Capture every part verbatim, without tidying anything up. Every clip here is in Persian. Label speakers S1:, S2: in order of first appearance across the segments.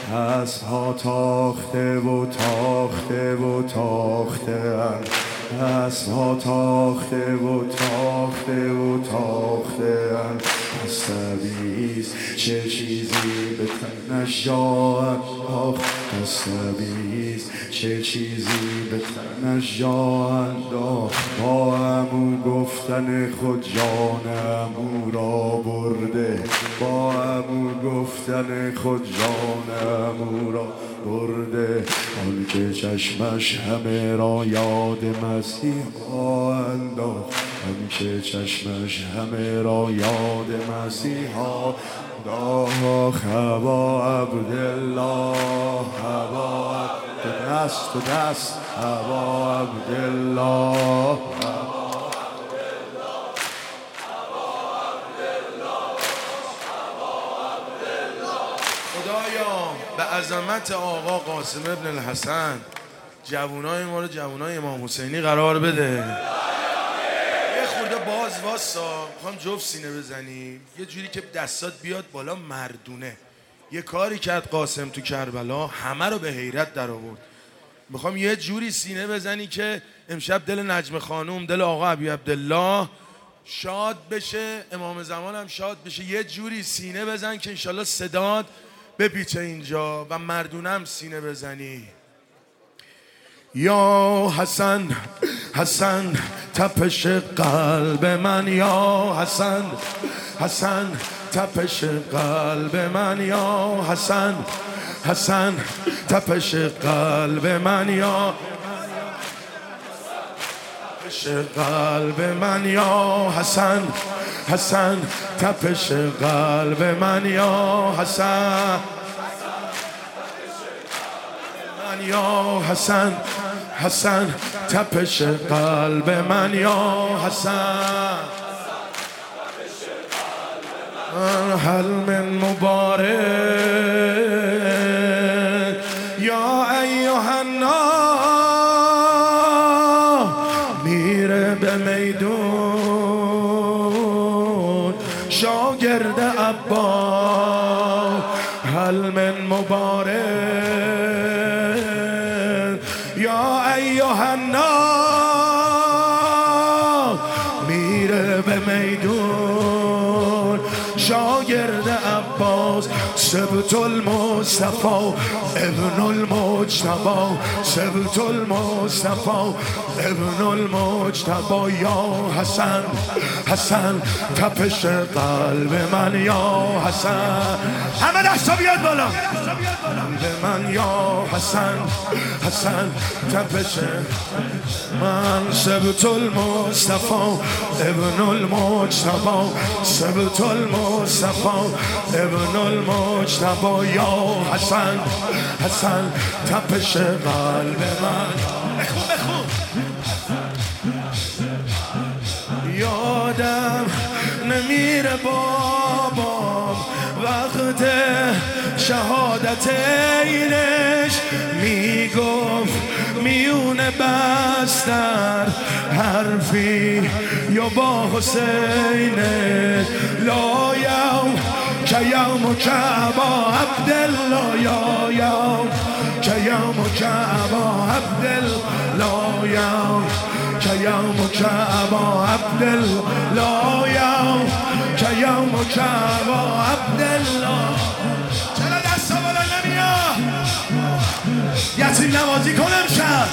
S1: اسب‌ها تاخته و تاخته و تاخته اسب‌ها تاخته و تاخته و تاخته عصبیست چه چیزی به تنش جان آخ عصبیست چه چیزی به تنش جان با امو گفتن خود جان امو را برده با امو گفتن خود جان امو را برده آن که چشمش همه را یاد مسیحا انداخت آن که چشمش همه را یاد مسیحا انداخت هوا عبدالله هوا تو دست تو دست هوا عبدالله
S2: به عظمت آقا قاسم ابن الحسن جوانای ما رو جوانای امام حسینی قرار بده. یه خورده باز واسا میخوام جفت سینه بزنی یه جوری که دستات بیاد بالا مردونه. یه کاری کرد قاسم تو کربلا همه رو به حیرت در آورد. میخوام یه جوری سینه بزنی که امشب دل نجم خانوم دل آقا ابی عبدالله شاد بشه، امام زمان هم شاد بشه. یه جوری سینه بزن که انشالله صداد بپیچه اینجا و مردونم سینه بزنی. یا حسن حسن تپش قلب من یا حسن حسن تپش قلب من یا حسن حسن تپش قلب من یا تپش قلب من یا حسن حسن تپش قلب من یا حسن من یا حسن حسن تپش قلب من یا حسن هل من مبارک یا ایها الناس میره به میدون شاگرد عباس هل من مبارک یا ایها الناس میره به میدون شاگرد عباس سبت المصطفى ابن المجتبى سبت المصطفى ابن المجتبى یا حسن حسن تپش قلب من یا حسن همه دستا بیاد بالا قلب من یا حسن حسن تپش من سبت المصطفى ابن المجتبى سبت المصطفى ابن المجتبى یا حسن حسن تپش قلب من بخون بخون یادم نمیره بابا وقت شهادت اینش میگفت میونه بستر حرفی یا با حسینش لا یوم که یوم که ابا عبدالله یا یوم که یوم که ابا عبدالله یوم که یوم که ابا عبدالله یوم که یوم که ابا عبدالله چرا دستا بالا نمیاد یتیم نوازی کنم شد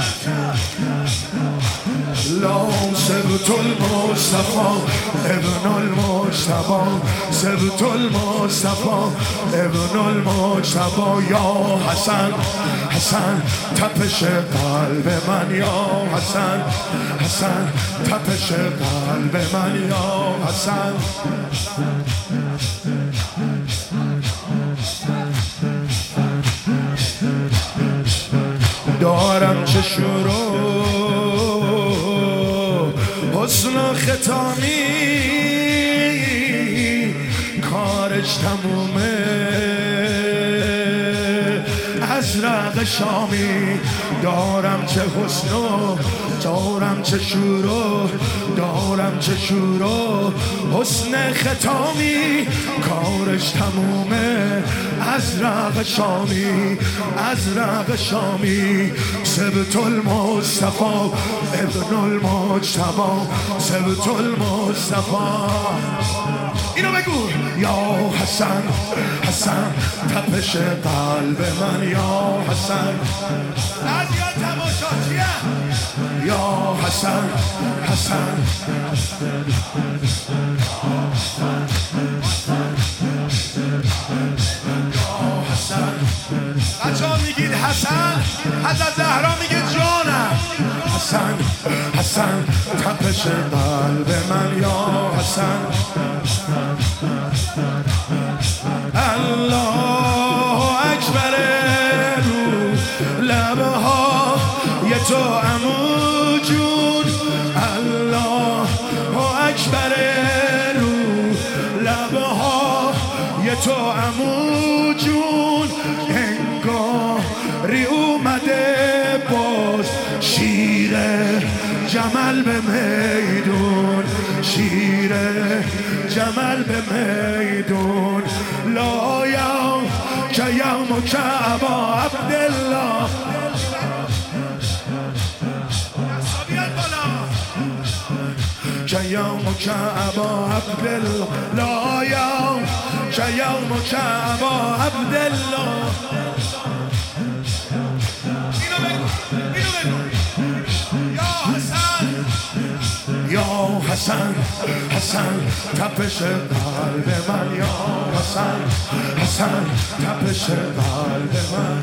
S2: لا سبت المصطفى ابن المجتبى سبت المصطفى ابن المجتبى یا حسن حسن تپش قلب من یا حسن حسن تپش قلب من یا حسن دارم چه شروع حسن و ختامی کارش تمومه
S1: ازرق شامی، دارم چه حسن و دارم چه شور و دارم چه شور و حسن ختامی، کارش تمومه ازرق شامی، ازرق شامی. سبت المصطفى ابن المجتبی، سبت المصطفى. اینو بگو یا حسن، حسن تپش قلب من یا حسن. از یا تماشاچیه یا حسن، حسن بچه ها میگید حسن، حضرت زهرا میگه جانم. حسن، حسن تپش قلب من یا حسن. الله اکبر رو لبها یه تو عمو جون، الله اکبر رو لبها یه تو عمو جون. انگاری اومده باز شیر جمل به میدون، شیر جمل به میدون. لا یوم که یوم که ابا عبدالله، که یوم که ابا عبدالله، لا یوم که یوم که ابا عبدالله. یا حسن، حسن تپش قلب من یا حسن، حسن تپش قلب من.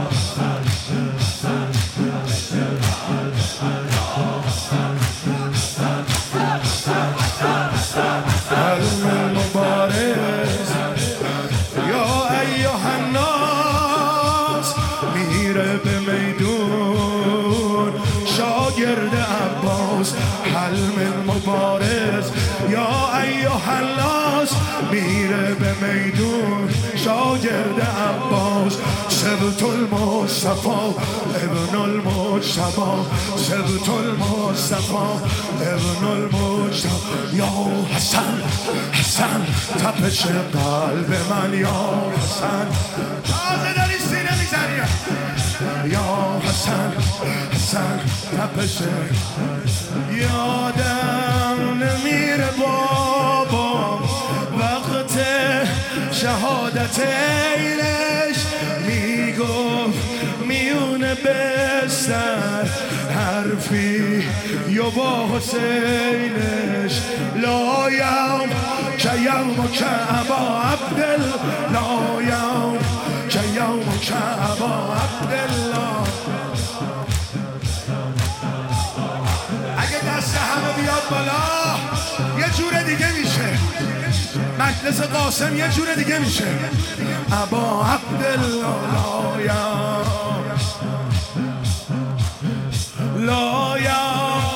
S1: قلب المبارز یا ایها الناس، میره به میدون شاگرد عباس. حلم المبارز یا ایها الناس، میره به میدون شاگرد عباس. سبت المصطفى ابن المجتبی، سبت المصطفى ابن المجتبی. یا حسن، حسن تپش قلب من یا حسن. تازه داری سینه میزنی یا حسن، حسن تپش. یادم نمیره بابا وقت شهادت اینش، میگفت میونه بستر حرفی یا با حسینش. لا یوم که یوم که ابا عبدالله، لا یوم که یوم که ابا عبدالله. اگه دست همه بیاد بالا یه جور دیگه میشه، مجلس قاسم یه جور دیگه میشه. ابا عبدالله لا یا لا یا.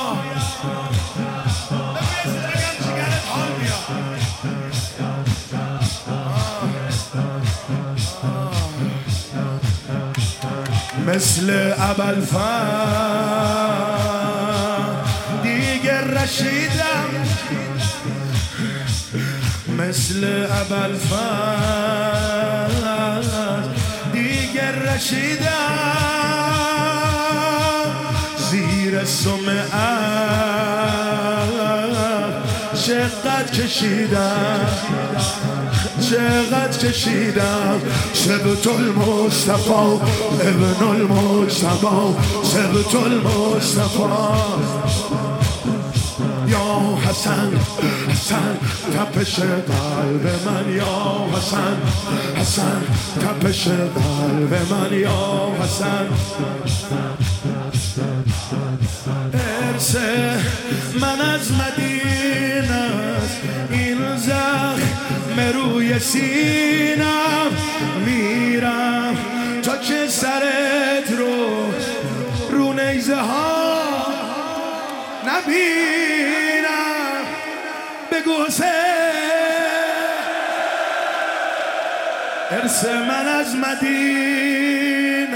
S1: مثل ابوالفضل دیگر رشیدم، مثل ابوالفضل دیگر رشیدم. زیر سم چقدر کشیدم، چقدر کشیدم. سبت المصطفى ابن المجتبی، سبت المصطفى. یا حسن، حسن تپش قلب من یا حسن، حسن تپش قلب من یا حسن. ارث من از مدینه است، این زخم روی سینم. میرم تا که سرت رو رو نیزه ها نبینم. بگو حسین، ارث من از مدینه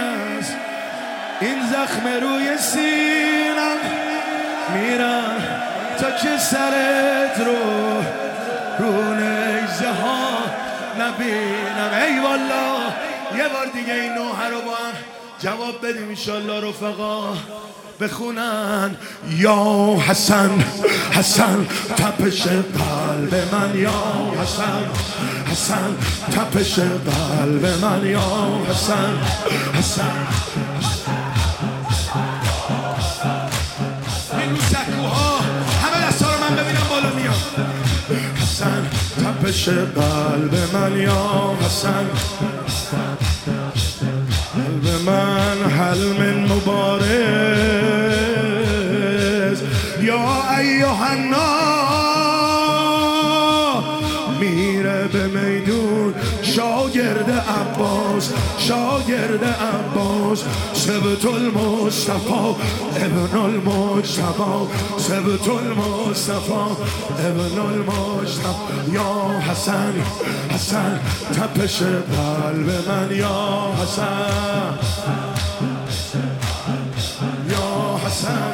S1: این زخم روی سینم میرم تا که سرت رو رو نیزه ها نبینم. ای والا یه بار دیگه این نوحه رو با هم جواب بدیم انشالله رفقا بخونن. یا حسن حسن تپش قلب من، یا حسن حسن تپش قلب من، یا حسن حسن. این رو سکوها همه دستا رو من ببینم بالا میاد. حسن تپش قلب من، یا حسن قلب من حل من مبارز. یا ایها الناس میره به میدون شاگرد عباس، شاگرد عباس سبت المصطفى ابن المجتبی، سبت المصطفى ابن المجتبی. یا حسن حسن تپش قلب من، یا حسن یا حسن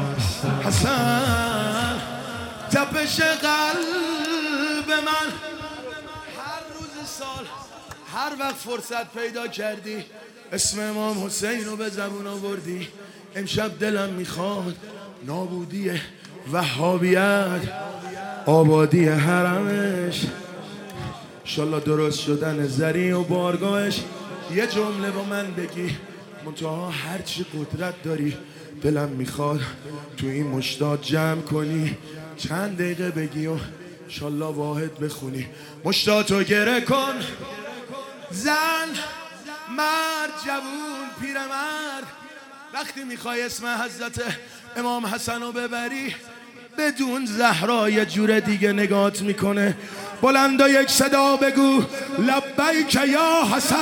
S1: حسن تپش قلب من. هر روز سال هر وقت فرصت پیدا کردی اسم امام حسین رو به زبون آوردی. امشب دلم میخواد نابودی وهابیت، آبادی حرمش، انشالله درست شدن زری و بارگاهش. یه جمله با من بگی منتها هرچی قدرت داری دلم میخواد تو این مشتاق جمع کنی، چند دقیقه بگی و انشالله واحد بخونی. مشتاقو گره کن زن مرد جوون پیرمرد، وقتی میخوای اسم حضرت امام حسن رو ببری بدون زهرا یه جور دیگه نگات میکنه. بلندا یک صدا بگو لبیک یا حسن،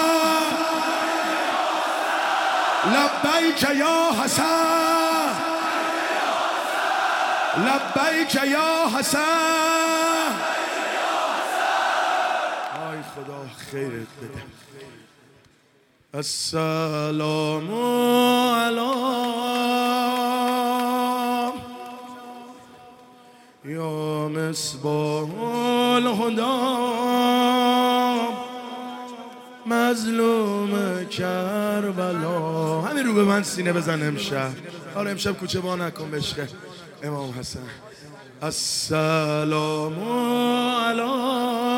S1: لبیک یا حسن، لبیک یا حسن. آی خدا خیرت بده. السلام علیکم یا مصباح الهدی، مظلوم کربلا. همین رو به من سینه بزن امشب. آره امشب کوچه با نکن بشکه امام حسن. السلام علیکم